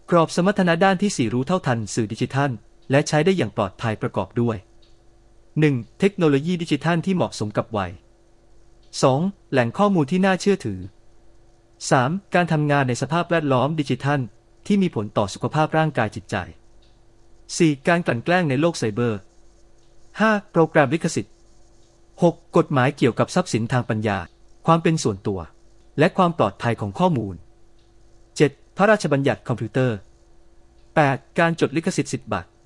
กรอบสมรรถนะด้านที่ 4 รู้เท่าทันสื่อดิจิทัลและใช้ได้อย่างปลอดภัยประกอบด้วย 1. เทคโนโลยีดิจิทัลที่เหมาะสมกับวัย 2. แหล่งข้อมูลที่น่าเชื่อถือ 3. การทำงานในสภาพแวดล้อมดิจิทัลที่มีผลต่อสุขภาพร่างกายจิตใจ 4. การกลั่นแกล้งในโลกไซเบอร์ 5. โปรแกรมลิขสิทธิ์ 6. กฎหมายเกี่ยวกับทรัพย์สินทางปัญญาความเป็นส่วนตัวและความปลอดภัยของข้อมูล 7. พระราชบัญญัติคอมพิวเตอร์ 8. การจดลิขสิทธิ์บัตร